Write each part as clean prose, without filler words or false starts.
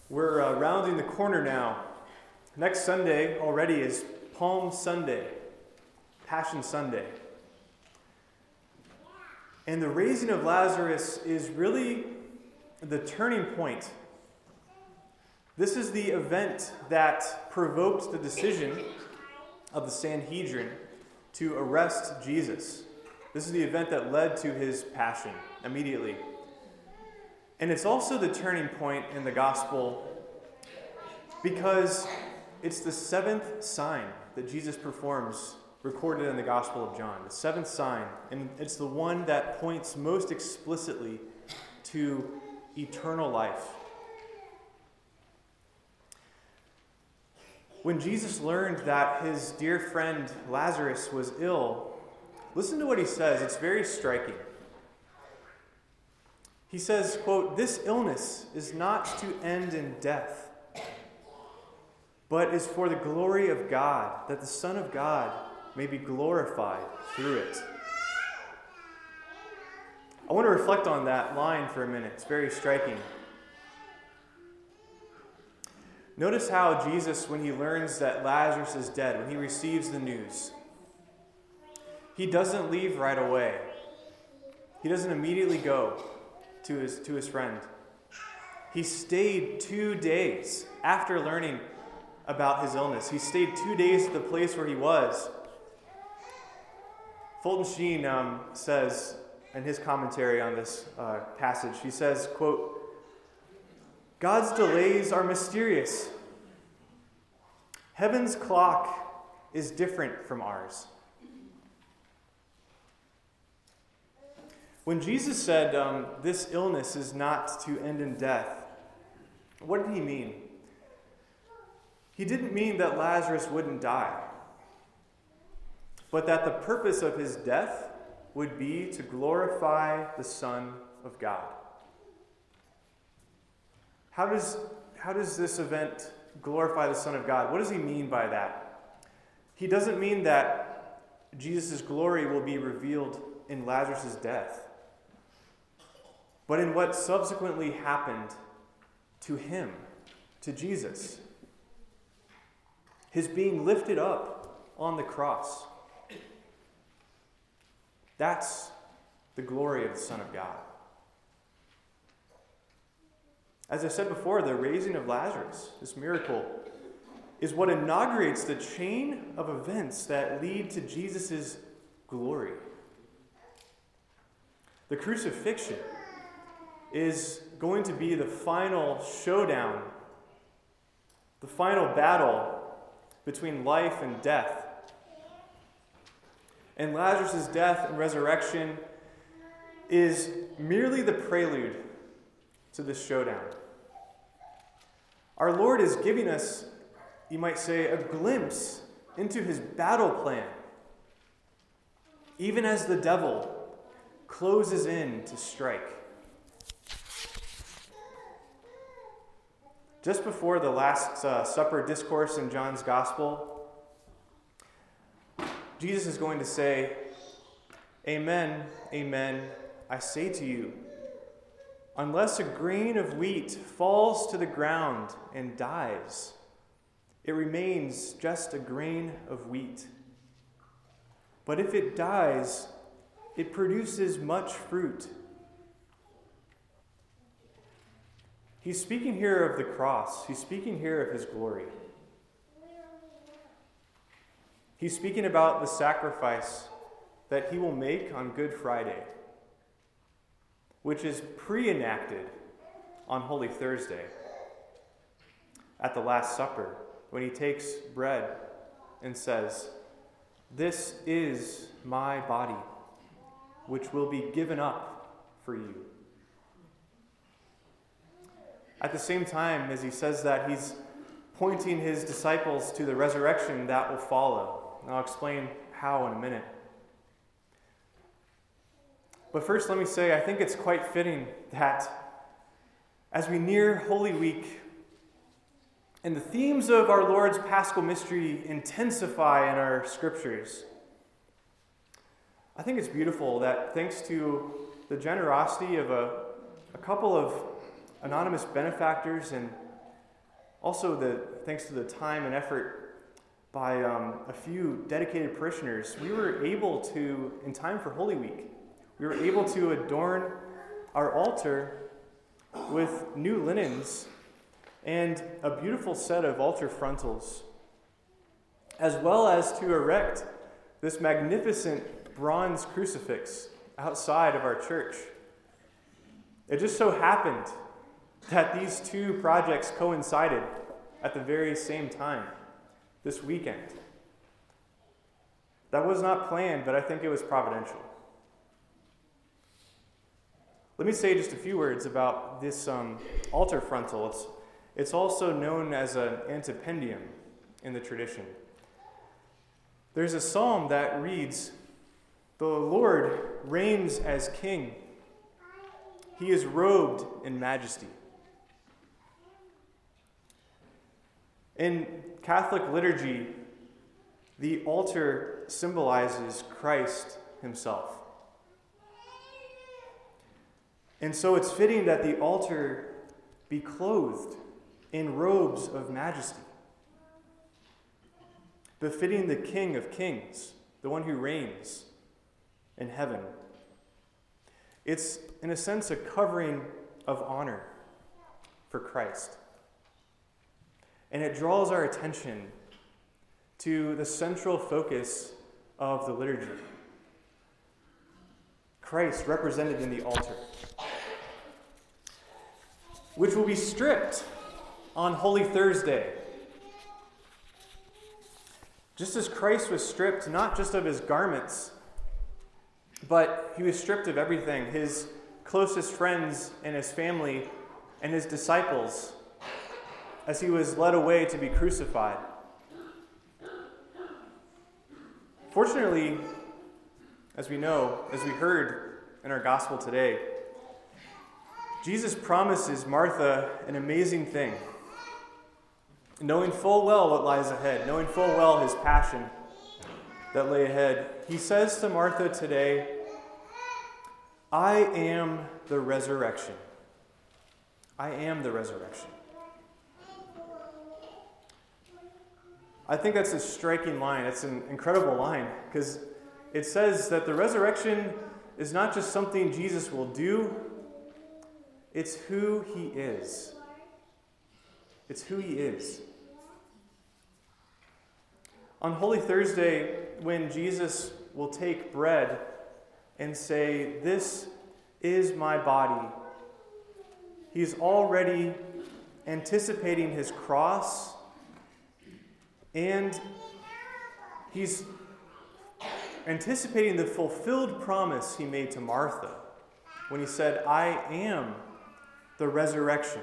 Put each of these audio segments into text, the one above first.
We're rounding the corner now. Next Sunday already is Palm Sunday, Passion Sunday. And the raising of Lazarus is really the turning point. This is the event that provoked the decision of the Sanhedrin to arrest Jesus. This is the event that led to his passion immediately. And it's also the turning point in the gospel because it's the seventh sign that Jesus performs, recorded in the Gospel of John. The seventh sign, and it's the one that points most explicitly to eternal life. When Jesus learned that his dear friend Lazarus was ill, listen to what he says. It's very striking. He says, quote, "This illness is not to end in death, but is for the glory of God, that the Son of God may be glorified through it." I want to reflect on that line for a minute. It's very striking. Notice how Jesus, when he learns that Lazarus is dead, when he receives the news, he doesn't leave right away. He doesn't immediately go to his friend. He stayed 2 days after learning about his illness. He stayed 2 days at the place where he was. Fulton Sheen says in his commentary on this passage, he says, quote, "God's delays are mysterious. Heaven's clock is different from ours." When Jesus said this illness is not to end in death, what did he mean? He didn't mean that Lazarus wouldn't die, but that the purpose of his death would be to glorify the Son of God. How does this event glorify the Son of God? What does he mean by that? He doesn't mean that Jesus' glory will be revealed in Lazarus' death, but in what subsequently happened to him, to Jesus. His being lifted up on the cross. That's the glory of the Son of God. As I said before, the raising of Lazarus, this miracle, is what inaugurates the chain of events that lead to Jesus' glory. The crucifixion is going to be the final showdown, the final battle between life and death. And Lazarus' death and resurrection is merely the prelude to this showdown. Our Lord is giving us, you might say, a glimpse into his battle plan, even as the devil closes in to strike. Just before the Last Supper discourse in John's Gospel, Jesus is going to say, "Amen, amen, I say to you, unless a grain of wheat falls to the ground and dies, it remains just a grain of wheat. But if it dies, it produces much fruit." He's speaking here of the cross. He's speaking here of his glory. He's speaking about the sacrifice that he will make on Good Friday, which is pre-enacted on Holy Thursday at the Last Supper, when he takes bread and says, "This is my body, which will be given up for you." At the same time, as he says that, he's pointing his disciples to the resurrection that will follow. And I'll explain how in a minute. But first, let me say, I think it's quite fitting that as we near Holy Week, and the themes of our Lord's Paschal mystery intensify in our scriptures, I think it's beautiful that thanks to the generosity of a couple of anonymous benefactors and Also, thanks to the time and effort by a few dedicated parishioners, we were able to, in time for Holy Week, we were able to adorn our altar with new linens and a beautiful set of altar frontals, as well as to erect this magnificent bronze crucifix outside of our church. It just so happened that these two projects coincided at the very same time this weekend. That was not planned, but I think it was providential. Let me say just a few words about this altar frontal. It's also known as an antependium in the tradition. There's a psalm that reads, "The Lord reigns as king. He is robed in majesty." In Catholic liturgy, the altar symbolizes Christ himself. And so it's fitting that the altar be clothed in robes of majesty, befitting the King of Kings, the one who reigns in heaven. It's, in a sense, a covering of honor for Christ. And it draws our attention to the central focus of the liturgy: Christ represented in the altar, which will be stripped on Holy Thursday. Just as Christ was stripped not just of his garments, but he was stripped of everything: his closest friends and his family and his disciples, as he was led away to be crucified. Fortunately, as we know, as we heard in our gospel today, Jesus promises Martha an amazing thing. Knowing full well what lies ahead, knowing full well his passion that lay ahead, he says to Martha today, "I am the resurrection. I am the resurrection." I think that's a striking line. It's an incredible line, because it says that the resurrection is not just something Jesus will do, it's who he is. It's who he is. On Holy Thursday, when Jesus will take bread and say, "This is my body," he's already anticipating his cross, and he's anticipating the fulfilled promise he made to Martha when he said, "I am the resurrection."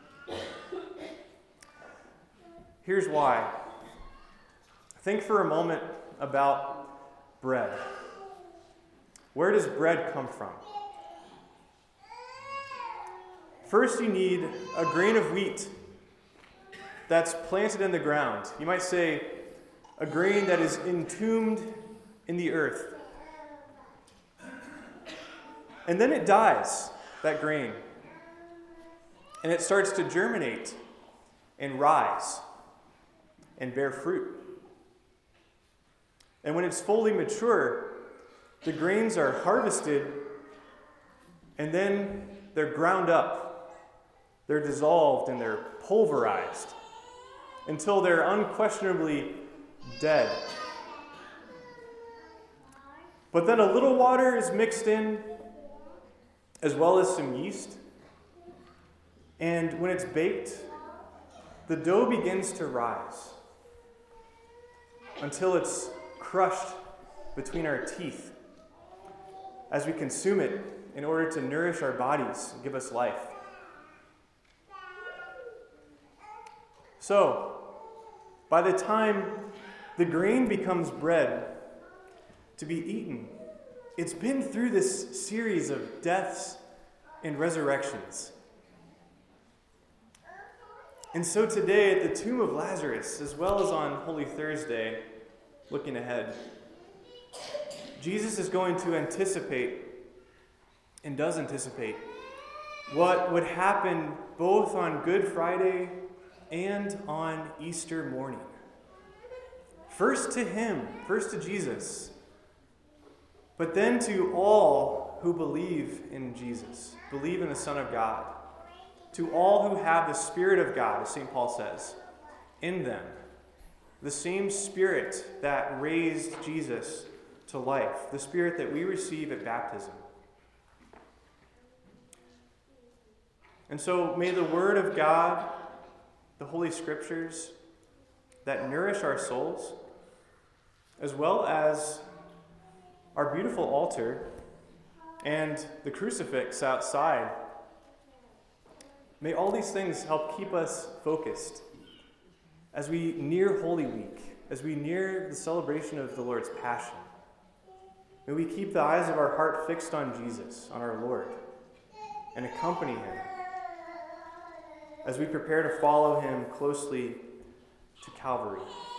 Here's why. Think for a moment about bread. Where does bread come from? First, you need a grain of wheat that's planted in the ground. You might say a grain that is entombed in the earth. And then it dies, that grain. And it starts to germinate and rise and bear fruit. And when it's fully mature, the grains are harvested, and then they're ground up. They're dissolved and they're pulverized until they're unquestionably dead. But then a little water is mixed in, as well as some yeast. And when it's baked, the dough begins to rise until it's crushed between our teeth as we consume it in order to nourish our bodies and give us life. So, by the time the grain becomes bread to be eaten, it's been through this series of deaths and resurrections. And so today at the tomb of Lazarus, as well as on Holy Thursday, looking ahead, Jesus is going to anticipate, and does anticipate, what would happen both on Good Friday and on Easter morning. First to him, first to Jesus, but then to all who believe in Jesus, believe in the Son of God, to all who have the Spirit of God, as St. Paul says, in them, the same Spirit that raised Jesus to life, the Spirit that we receive at baptism. And so may the Word of God, the Holy Scriptures that nourish our souls, as well as our beautiful altar and the crucifix outside, may all these things help keep us focused as we near Holy Week, as we near the celebration of the Lord's Passion. May we keep the eyes of our heart fixed on Jesus, on our Lord, and accompany him as we prepare to follow him closely to Calvary.